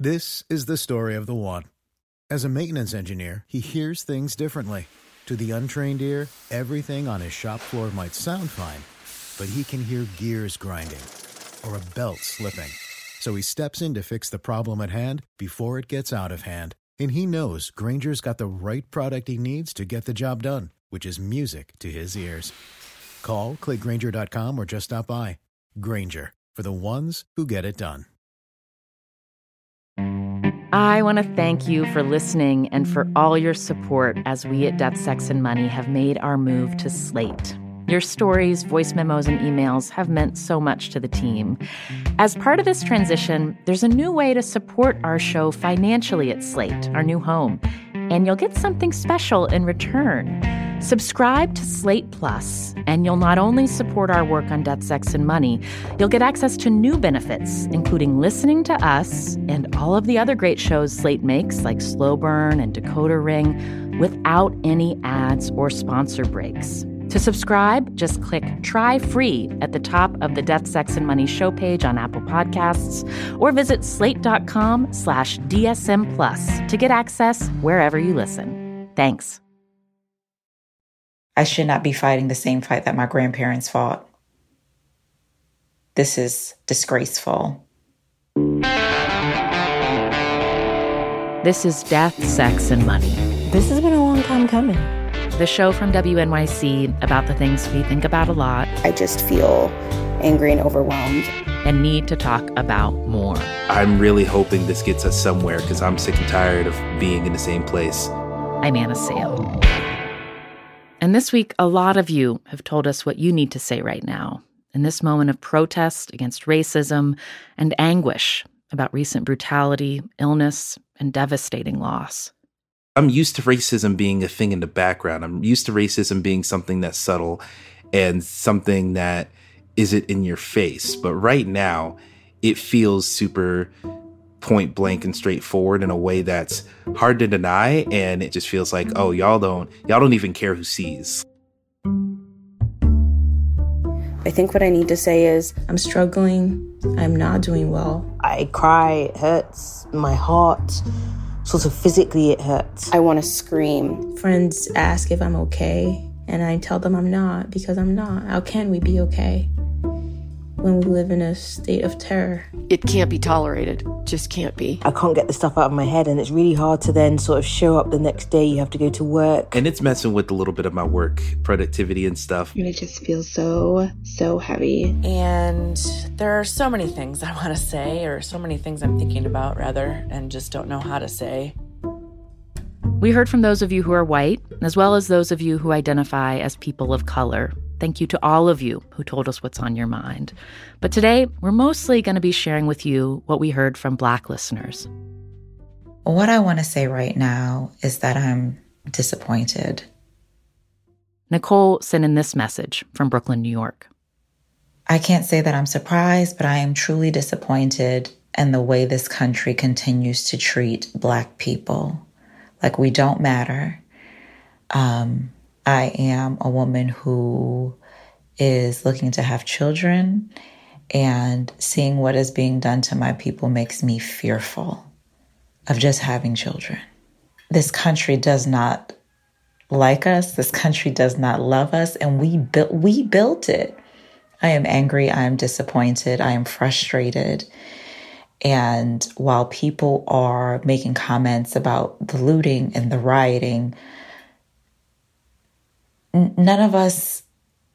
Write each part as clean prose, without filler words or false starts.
This is the story of the one. As a maintenance engineer, he hears things differently. To the untrained ear, everything on his shop floor might sound fine, but he can hear gears grinding or a belt slipping. So he steps in to fix the problem at hand before it gets out of hand. And he knows Grainger's got the right product he needs to get the job done, which is music to his ears. Call, click Grainger.com, or just stop by. Grainger, for the ones who get it done. I want to thank you for listening and for all your support as we at Death, Sex, and Money have made our move to Slate. Your stories, voice memos, and emails have meant so much to the team. As part of this transition, there's a new way to support our show financially at Slate, our new home, and you'll get something special in return. Subscribe to Slate Plus, and you'll not only support our work on Death, Sex, and Money, you'll get access to new benefits, including listening to us and all of the other great shows Slate makes, like Slow Burn and Decoder Ring, without any ads or sponsor breaks. To subscribe, just click Try Free at the top of the Death, Sex, and Money show page on Apple Podcasts, or visit slate.com/DSM Plus to get access wherever you listen. Thanks. I should not be fighting the same fight that my grandparents fought. This is disgraceful. This is Death, Sex, and Money. This has been a long time coming. The show from WNYC about the things we think about a lot. I just feel angry and overwhelmed. And need to talk about more. I'm really hoping this gets us somewhere because I'm sick and tired of being in the same place. I'm Anna Sale. And this week, a lot of you have told us what you need to say right now, in this moment of protest against racism and anguish about recent brutality, illness, and devastating loss. I'm used to racism being a thing in the background. I'm used to racism being something that's subtle and something that isn't in your face. But right now, it feels super point blank and straightforward in a way that's hard to deny, and it just feels like, oh, y'all don't even care who sees. I think what I need to say is, I'm struggling. I'm not doing well. I cry, it hurts, my heart, sort of physically it hurts. I want to scream. Friends ask if I'm okay, and I tell them I'm not, because I'm not. How can we be okay when we live in a state of terror? It can't be tolerated. Just can't be. I can't get the stuff out of my head, and it's really hard to then sort of show up the next day. You have to go to work. And it's messing with a little bit of my work productivity and stuff. And it just feels so heavy. And there are so many things I want to say, or so many things I'm thinking about, rather, and just don't know how to say. We heard from those of you who are white, as well as those of you who identify as people of color. Thank you to all of you who told us what's on your mind. But today, we're mostly going to be sharing with you what we heard from Black listeners. What I want to say right now is that I'm disappointed. Nicole sent in this message from Brooklyn, New York. I can't say that I'm surprised, but I am truly disappointed in the way this country continues to treat Black people. Like we don't matter. I am a woman who is looking to have children, and seeing what is being done to my people makes me fearful of just having children. This country does not like us. This country does not love us, and we built it. I am angry. I am disappointed. I am frustrated. And while people are making comments about the looting and the rioting, none of us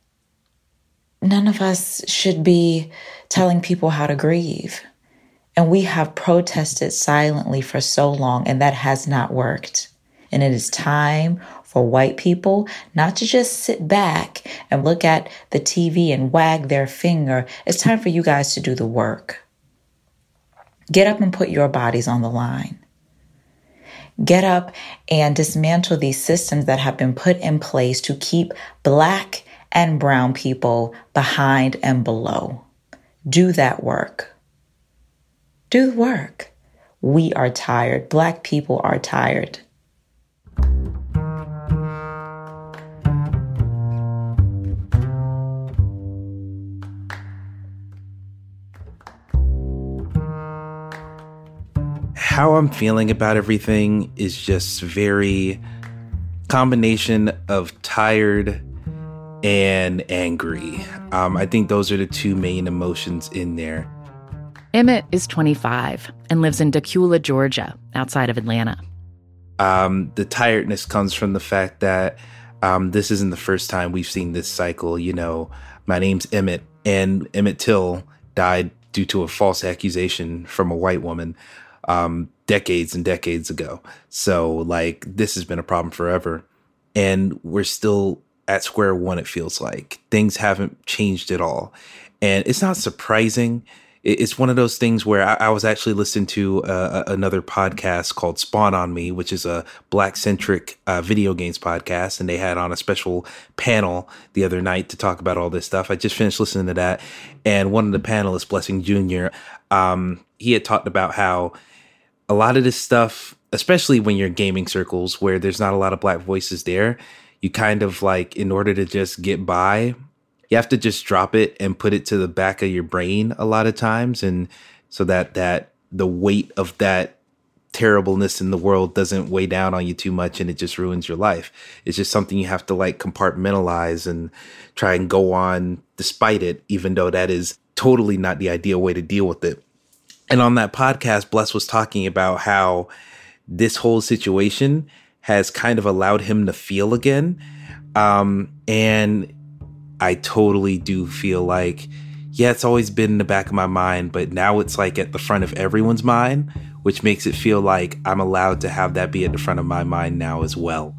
should be telling people how to grieve. And we have protested silently for so long, and that has not worked. And it is time for white people not to just sit back and look at the TV and wag their finger. It's time for you guys to do the work. Get up and put your bodies on the line. Get up and dismantle these systems that have been put in place to keep Black and brown people behind and below. Do that work. Do the work. We are tired. Black people are tired. how I'm feeling about everything is just very combination of tired and angry. I think those are the two main emotions in there. Emmett is 25 and lives in Dacula, Georgia, outside of Atlanta. The tiredness comes from the fact that this isn't the first time we've seen this cycle. You know, my name's Emmett, and Emmett Till died due to a false accusation from a white woman decades and decades ago. So, like, this has been a problem forever. And we're still at square one, it feels like. Things haven't changed at all. And it's not surprising. It's one of those things where I was actually listening to another podcast called Spawn on Me, which is a Black-centric video games podcast. And they had on a special panel the other night to talk about all this stuff. I just finished listening to that. And one of the panelists, Blessing Jr., he had talked about how a lot of this stuff, especially when you're in gaming circles where there's not a lot of Black voices there, you kind of like, in order to just get by, you have to just drop it and put it to the back of your brain a lot of times. And so that the weight of that terribleness in the world doesn't weigh down on you too much and it just ruins your life. It's just something you have to like compartmentalize and try and go on despite it, even though that is totally not the ideal way to deal with it. And on that podcast, Bless was talking about how this whole situation has kind of allowed him to feel again. And I totally do feel like, yeah, it's always been in the back of my mind, but now it's like at the front of everyone's mind, which makes it feel like I'm allowed to have that be at the front of my mind now as well.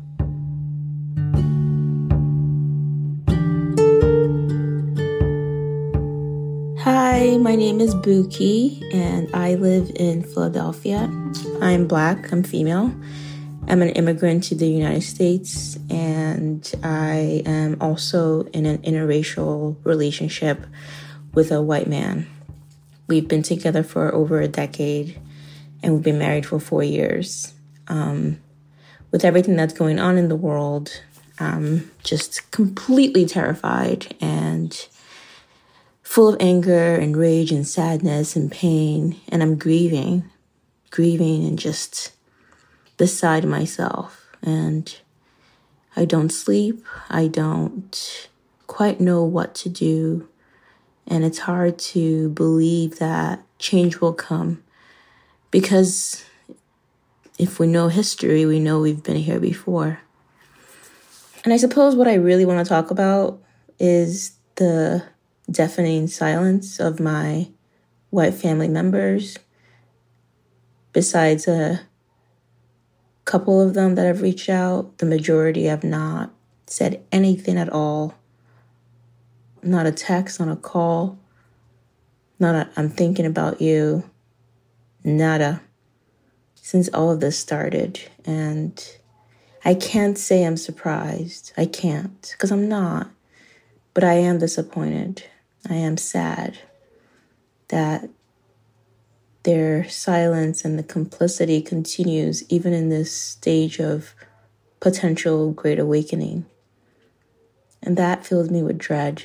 Hi, my name is Buki, and I live in Philadelphia. I'm Black, I'm female. I'm an immigrant to the United States, and I am also in an interracial relationship with a white man. We've been together for over a decade, and we've been married for 4 years. With everything that's going on in the world, I'm just completely terrified and full of anger and rage and sadness and pain, and I'm grieving and just beside myself. And I don't sleep. I don't quite know what to do. And it's hard to believe that change will come, because if we know history, we know we've been here before. And I suppose what I really want to talk about is the deafening silence of my white family members. Besides a couple of them that have reached out, the majority have not said anything at all. Not a text, not a call, not a "I'm thinking about you," nada, since all of this started. And I can't say I'm surprised. I can't, because I'm not. But I am disappointed. I am sad that their silence and the complicity continues even in this stage of potential great awakening. And that fills me with dread.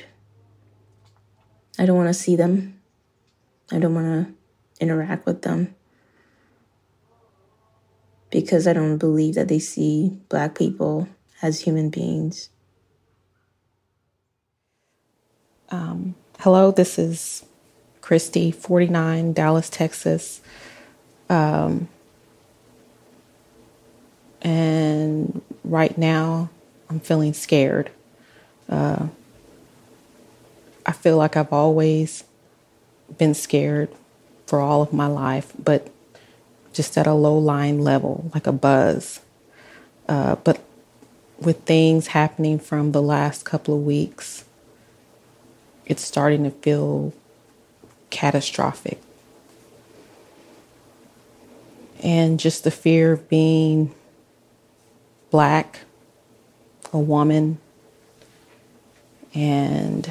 I don't want to see them. I don't want to interact with them, because I don't believe that they see Black people as human beings. Hello, this is Christy, 49, Dallas, Texas. And right now I'm feeling scared. I feel like I've always been scared for all of my life, but just at a low-lying level, like a buzz. But with things happening from the last couple of weeks, it's starting to feel catastrophic. And just the fear of being Black, a woman, and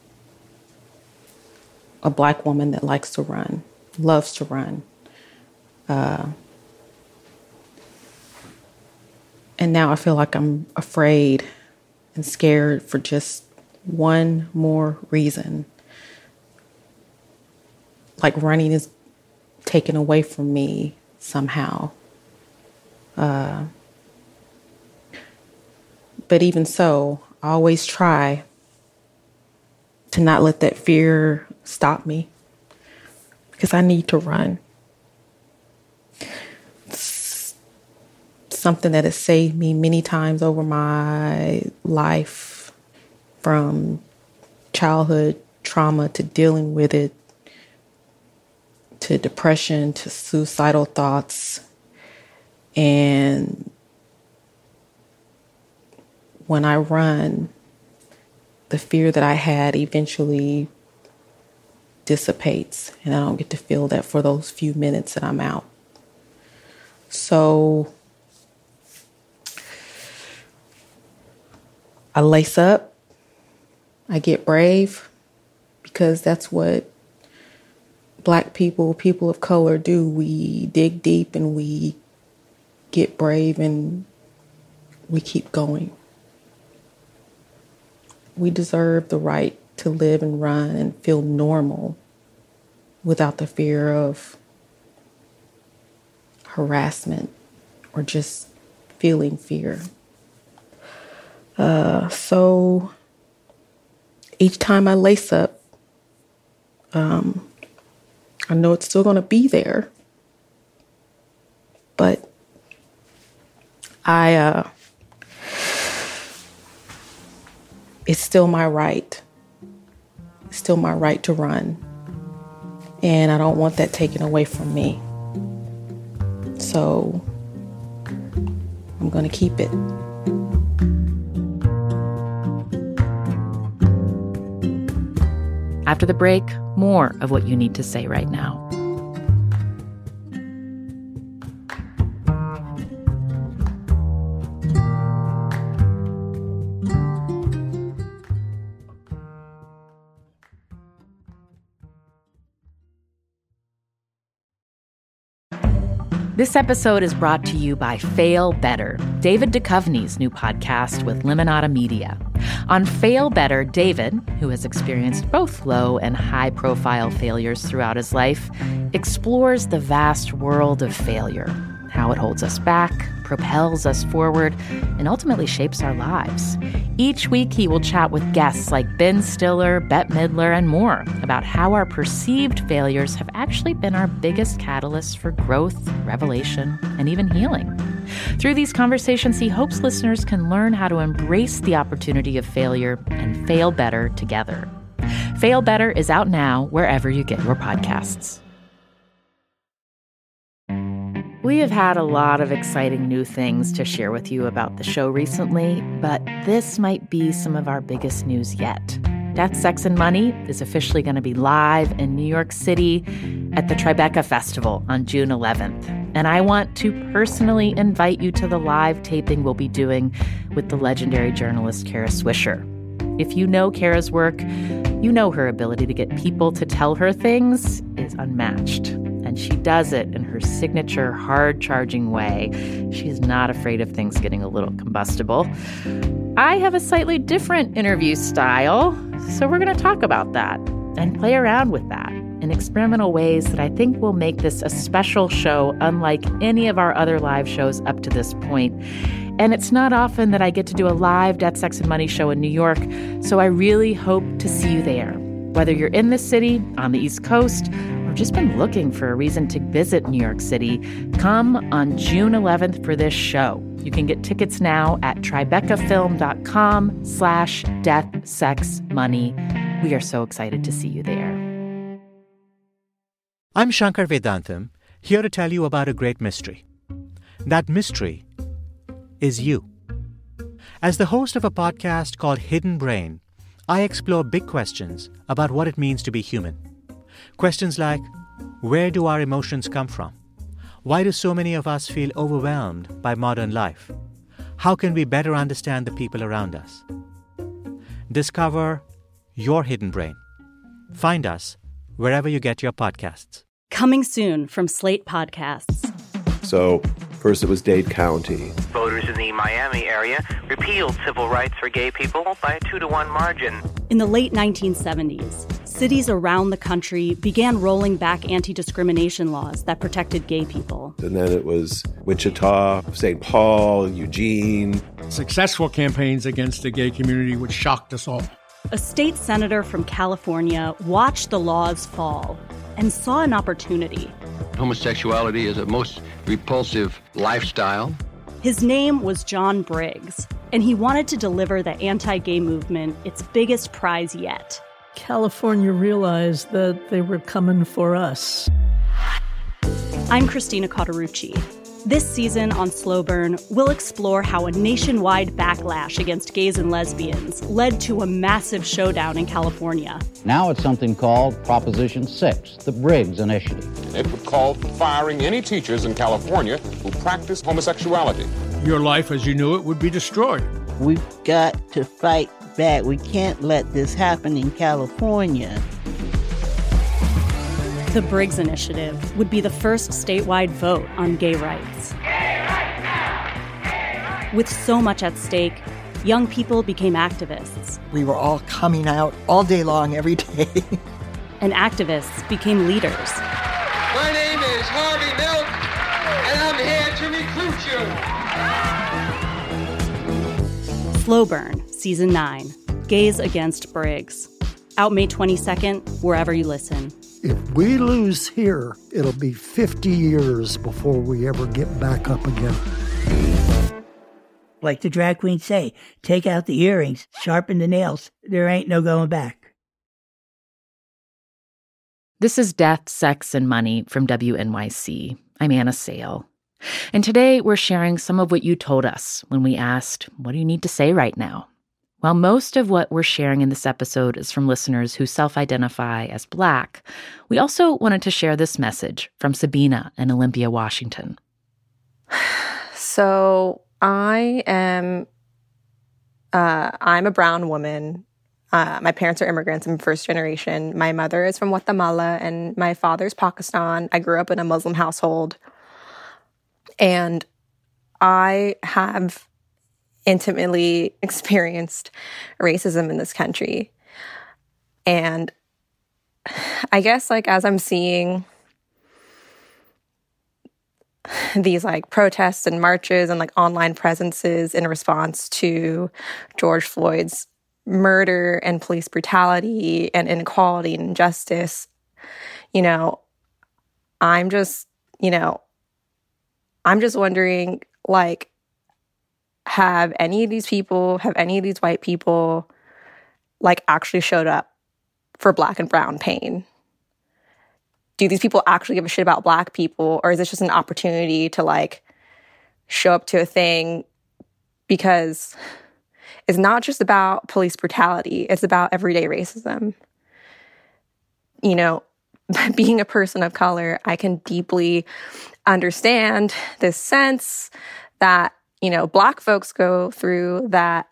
a Black woman that likes to run, loves to run. And now I feel like I'm afraid and scared for just one more reason. Like running is taken away from me somehow. But even so, I always try to not let that fear stop me, because I need to run. It's something that has saved me many times over my life, from childhood trauma to dealing with it, to depression, to suicidal thoughts. And when I run, the fear that I had eventually dissipates, and I don't get to feel that for those few minutes that I'm out. So I lace up, I get brave, because that's what Black people, people of color do. We dig deep and we get brave and we keep going. We deserve the right to live and run and feel normal without the fear of harassment or just feeling fear. So each time I lace up, I know it's still going to be there, but it's still my right. It's still my right to run. And I don't want that taken away from me. So I'm going to keep it. After the break, more of what you need to say right now. This episode is brought to you by Fail Better, David Duchovny's new podcast with Limonada Media. On Fail Better, David, who has experienced both low and high-profile failures throughout his life, explores the vast world of failure, how it holds us back, propels us forward, and ultimately shapes our lives. Each week, he will chat with guests like Ben Stiller, Bette Midler, and more about how our perceived failures have actually been our biggest catalysts for growth, revelation, and even healing. Through these conversations, he hopes listeners can learn how to embrace the opportunity of failure and fail better together. Fail Better is out now wherever you get your podcasts. We have had a lot of exciting new things to share with you about the show recently, but this might be some of our biggest news yet. Death, Sex, and Money is officially going to be live in New York City at the Tribeca Festival on June 11th. And I want to personally invite you to the live taping we'll be doing with the legendary journalist Kara Swisher. If you know Kara's work, you know her ability to get people to tell her things is unmatched. And she does it in her signature hard-charging way. She's not afraid of things getting a little combustible. I have a slightly different interview style, so we're going to talk about that and play around with that in experimental ways that I think will make this a special show unlike any of our other live shows up to this point. And it's not often that I get to do a live Death, Sex, and Money show in New York, so I really hope to see you there. Whether you're in the city, on the East Coast, or just been looking for a reason to visit New York City, come on June 11th for this show. You can get tickets now at tribecafilm.com/deathsexmoney. We are so excited to see you there. I'm Shankar Vedantam, here to tell you about a great mystery. That mystery is you. As the host of a podcast called Hidden Brain, I explore big questions about what it means to be human. Questions like, where do our emotions come from? Why do so many of us feel overwhelmed by modern life? How can we better understand the people around us? Discover your hidden brain. Find us wherever you get your podcasts. Coming soon from Slate Podcasts. So, first it was Dade County. Voters in the Miami area repealed civil rights for gay people by a 2-to-1 margin. In the late 1970s, cities around the country began rolling back anti-discrimination laws that protected gay people. And then it was Wichita, St. Paul, Eugene. Successful campaigns against the gay community, which shocked us all. A state senator from California watched the laws fall and saw an opportunity. Homosexuality is a most repulsive lifestyle. His name was John Briggs, and he wanted to deliver the anti-gay movement its biggest prize yet. California realized that they were coming for us. I'm Christina Cauterucci. This season on Slow Burn, we'll explore how a nationwide backlash against gays and lesbians led to a massive showdown in California. Now it's something called Proposition 6, the Briggs Initiative. It would call for firing any teachers in California who practice homosexuality. Your life as you knew it would be destroyed. We've got to fight back. We can't let this happen in California. The Briggs Initiative would be the first statewide vote on gay rights. With so much at stake, young people became activists. We were all coming out all day long, every day. And activists became leaders. My name is Harvey Milk, and I'm here to recruit you. Slow Burn, Season 9, Gays Against Briggs. Out May 22nd, wherever you listen. If we lose here, it'll be 50 years before we ever get back up again. Like the drag queens say, take out the earrings, sharpen the nails. There ain't no going back. This is Death, Sex, and Money from WNYC. I'm Anna Sale. And today we're sharing some of what you told us when we asked, what do you need to say right now? While most of what we're sharing in this episode is from listeners who self-identify as Black, we also wanted to share this message from Sabina in Olympia, Washington. So I'm a brown woman. My parents are immigrants. I'm first generation. My mother is from Guatemala and my father's Pakistan. I grew up in a Muslim household. And I have intimately experienced racism in this country. And I guess, like, as I'm seeing these, like, protests and marches and, like, online presences in response to George Floyd's murder and police brutality and inequality and injustice, I'm just wondering, like, have any of these white people, like, actually showed up for Black and brown pain? Do these people actually give a shit about Black people? Or is this just an opportunity to, like, show up to a thing? Because it's not just about police brutality. It's about everyday racism. Being a person of color, I can deeply understand this sense that, Black folks go through that,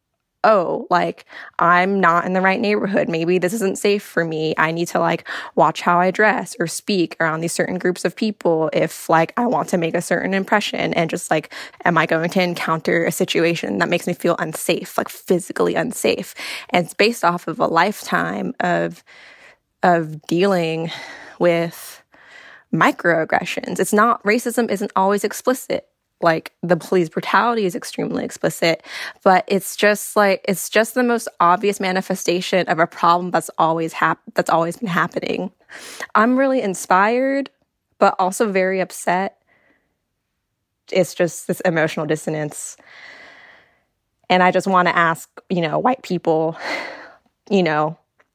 I'm not in the right neighborhood. Maybe this isn't safe for me. I need to, like, watch how I dress or speak around these certain groups of people if, like, I want to make a certain impression. And just, like, am I going to encounter a situation that makes me feel unsafe, like physically unsafe? And it's based off of a lifetime of dealing with microaggressions. Racism isn't always explicit. Like, the police brutality is extremely explicit, but it's just the most obvious manifestation of a problem that's always been happening. I'm really inspired, but also very upset. It's just this emotional dissonance. And I just want to ask, white people, do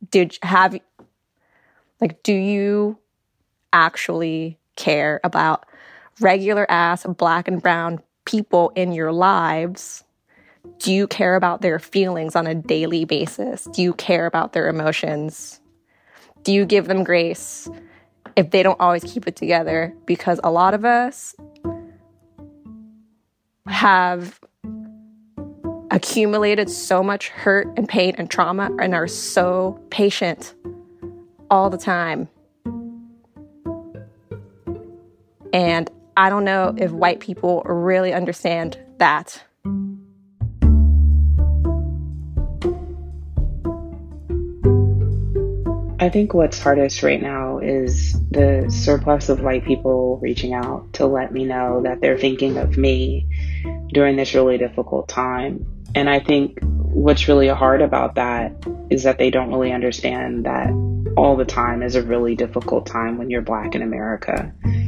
you actually care about regular ass Black and brown people in your lives? Do you care about their feelings on a daily basis? Do you care about their emotions? Do you give them grace if they don't always keep it together? Because a lot of us have accumulated so much hurt and pain and trauma and are so patient all the time. And I don't know if white people really understand that. I think what's hardest right now is the surplus of white people reaching out to let me know that they're thinking of me during this really difficult time. And I think what's really hard about that is that they don't really understand that all the time is a really difficult time when you're Black in America.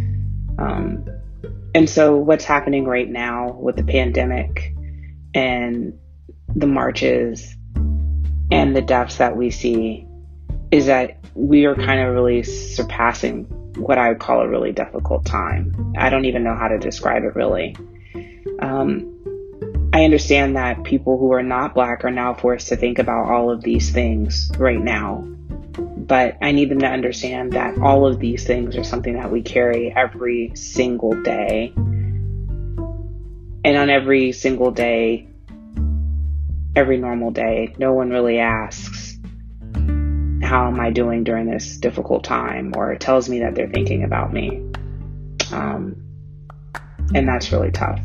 And so what's happening right now with the pandemic and the marches and the deaths that we see is that we are kind of really surpassing what I would call a really difficult time. I don't even know how to describe it really. I understand that people who are not Black are now forced to think about all of these things right now. But I need them to understand that all of these things are something that we carry every single day. And on every single day, every normal day, no one really asks, how am I doing during this difficult time? Or tells me that they're thinking about me. And that's really tough.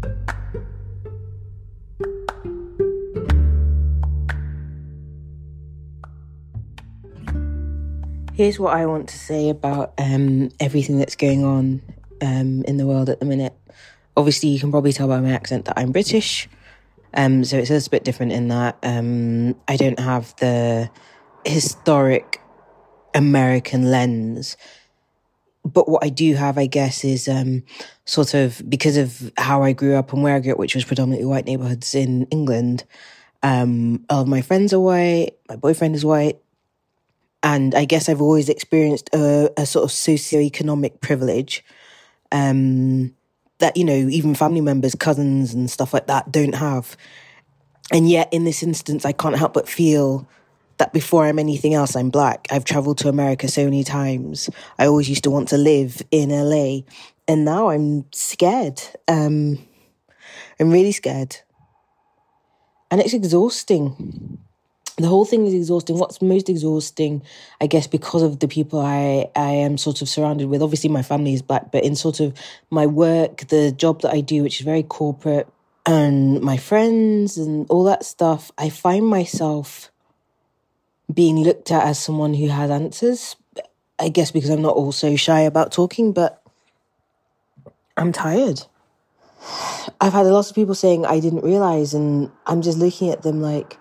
Here's what I want to say about everything that's going on in the world at the minute. Obviously, you can probably tell by my accent that I'm British, so it's a little bit different in that I don't have the historic American lens. But what I do have, I guess, is sort of because of how I grew up and where I grew up, which was predominantly white neighborhoods in England. All of my friends are white, my boyfriend is white. And I guess I've always experienced a sort of socioeconomic privilege that, you know, even family members, cousins and stuff like that don't have. And yet in this instance, I can't help but feel that before I'm anything else, I'm Black. I've traveled to America so many times. I always used to want to live in LA. And now I'm scared. I'm really scared. And it's exhausting. The whole thing is exhausting. What's most exhausting, I guess, because of the people I am sort of surrounded with. Obviously, my family is Black, but in sort of my work, the job that I do, which is very corporate, and my friends and all that stuff, I find myself being looked at as someone who has answers. I guess because I'm not also shy about talking, but I'm tired. I've had a lot of people saying I didn't realise, and I'm just looking at them like,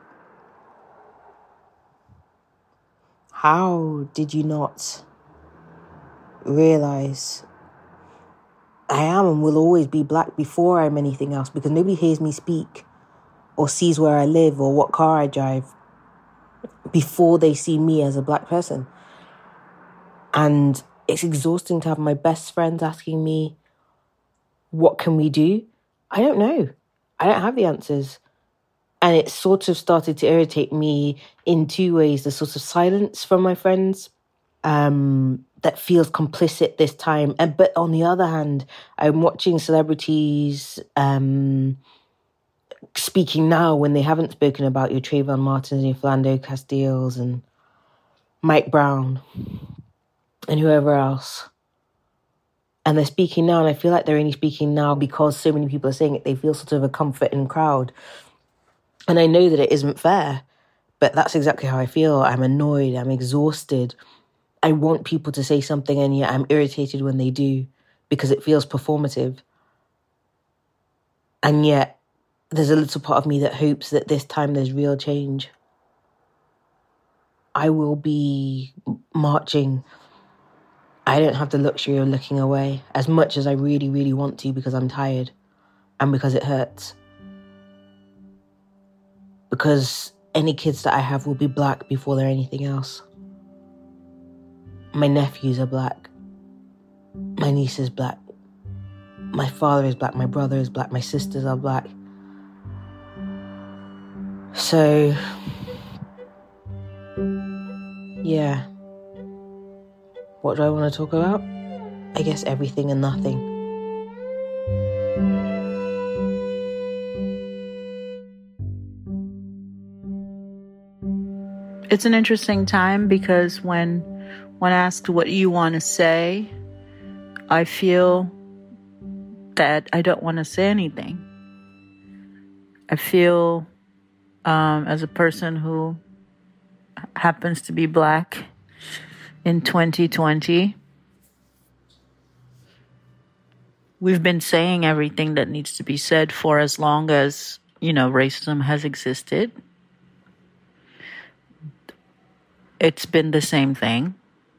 how did you not realise I am and will always be Black before I'm anything else? Because nobody hears me speak or sees where I live or what car I drive before they see me as a Black person. And it's exhausting to have my best friends asking me, what can we do? I don't know. I don't have the answers. And it sort of started to irritate me in two ways. The sort of silence from my friends that feels complicit this time. But on the other hand, I'm watching celebrities speaking now when they haven't spoken about your Trayvon Martins and your Philando Castiles and Mike Brown and whoever else. And they're speaking now, and I feel like they're only speaking now because so many people are saying it. They feel sort of a comforting crowd. And I know that it isn't fair, but that's exactly how I feel. I'm annoyed. I'm exhausted. I want people to say something, and yet I'm irritated when they do because it feels performative. And yet there's a little part of me that hopes that this time there's real change. I will be marching. I don't have the luxury of looking away as much as I really, really want to because I'm tired and because it hurts. Because any kids that I have will be Black before they're anything else. My nephews are Black. My niece is Black. My father is Black. My brother is Black. My sisters are Black. So, yeah. What do I want to talk about? I guess everything and nothing. It's an interesting time because when asked what you want to say, I feel that I don't want to say anything. I feel, as a person who happens to be Black in 2020. We've been saying everything that needs to be said for as long as, racism has existed. It's been the same thing.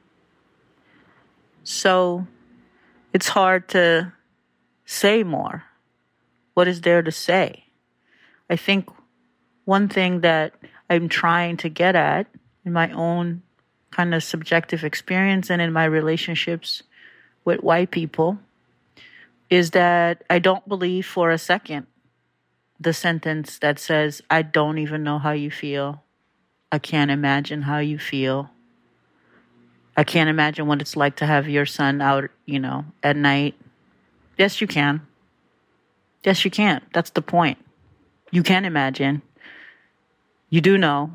So it's hard to say more. What is there to say? I think one thing that I'm trying to get at in my own kind of subjective experience and in my relationships with white people is that I don't believe for a second the sentence that says, I don't even know how you feel. I can't imagine how you feel. I can't imagine what it's like to have your son out, at night. Yes, you can. Yes, you can. That's the point. You can imagine. You do know.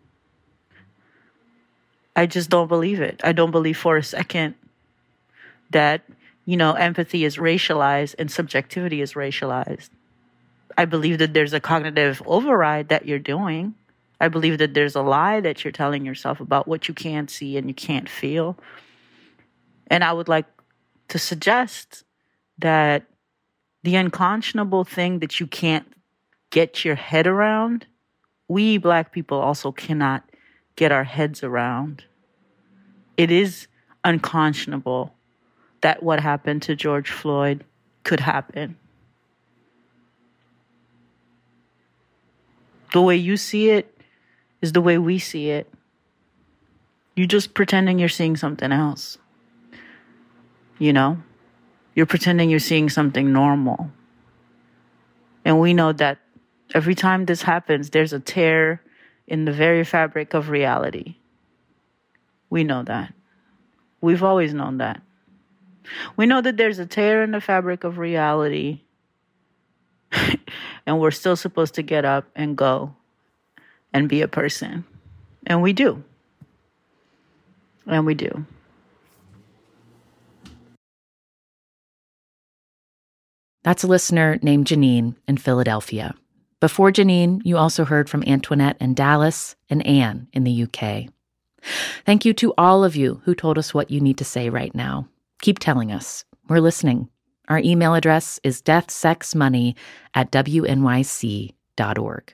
I just don't believe it. I don't believe for a second that, empathy is racialized and subjectivity is racialized. I believe that there's a cognitive override that you're doing. I believe that there's a lie that you're telling yourself about what you can't see and you can't feel. And I would like to suggest that the unconscionable thing that you can't get your head around, we Black people also cannot get our heads around. It is unconscionable that what happened to George Floyd could happen. The way you see it is the way we see it. You're just pretending you're seeing something else. You're pretending you're seeing something normal. And we know that every time this happens, there's a tear in the very fabric of reality. We know that. We've always known that. We know that there's a tear in the fabric of reality, and we're still supposed to get up and go and be a person. And we do. And we do. That's a listener named Janine in Philadelphia. Before Janine, you also heard from Antoinette in Dallas and Anne in the UK. Thank you to all of you who told us what you need to say right now. Keep telling us. We're listening. Our email address is deathsexmoney@wnyc.org.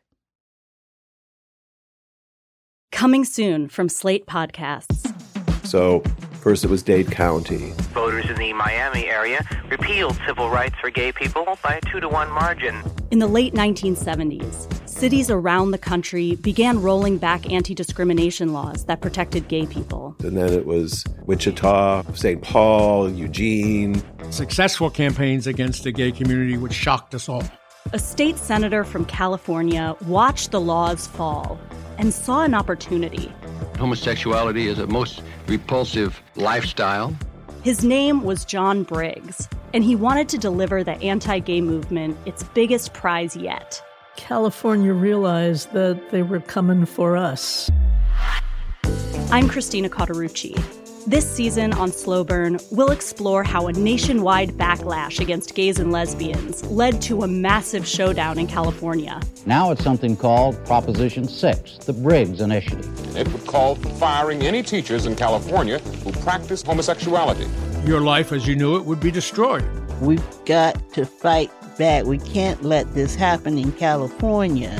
Coming soon from Slate Podcasts. So first it was Dade County. Voters in the Miami area repealed civil rights for gay people by a 2-to-1 margin. In the late 1970s, cities around the country began rolling back anti-discrimination laws that protected gay people. And then it was Wichita, St. Paul, Eugene. Successful campaigns against the gay community, which shocked us all. A state senator from California watched the laws fall and saw an opportunity. Homosexuality is a most repulsive lifestyle. His name was John Briggs, and he wanted to deliver the anti-gay movement its biggest prize yet. California realized that they were coming for us. I'm Christina Cauterucci. This season on Slow Burn, we'll explore how a nationwide backlash against gays and lesbians led to a massive showdown in California. Now it's something called Proposition 6, the Briggs Initiative. It would call for firing any teachers in California who practice homosexuality. Your life as you knew it would be destroyed. We've got to fight back. We can't let this happen in California.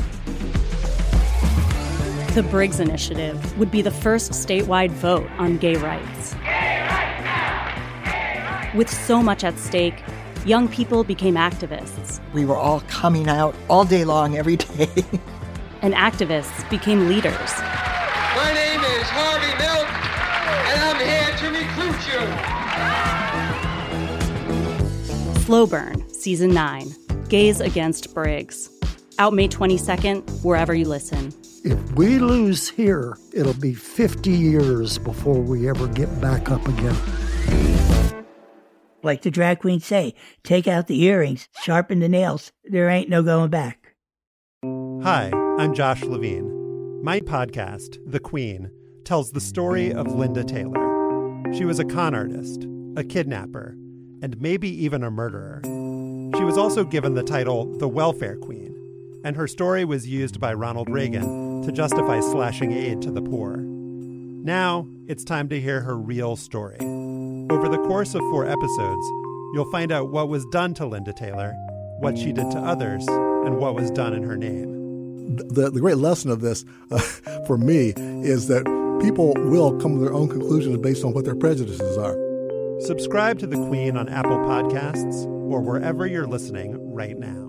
The Briggs Initiative would be the first statewide vote on gay rights. With so much at stake, young people became activists. We were all coming out all day long, every day. And activists became leaders. My name is Harvey Milk, and I'm here to recruit you. Slow Burn, Season 9, Gays Against Briggs. Out May 22nd, wherever you listen. If we lose here, it'll be 50 years before we ever get back up again. Like the drag queens say, take out the earrings, sharpen the nails. There ain't no going back. Hi, I'm Josh Levine. My podcast, The Queen, tells the story of Linda Taylor. She was a con artist, a kidnapper, and maybe even a murderer. She was also given the title the Welfare Queen, and her story was used by Ronald Reagan to justify slashing aid to the poor. Now, it's time to hear her real story. Over the course of 4 episodes, you'll find out what was done to Linda Taylor, what she did to others, and what was done in her name. The great lesson of this, for me, is that people will come to their own conclusions based on what their prejudices are. Subscribe to The Queen on Apple Podcasts or wherever you're listening right now.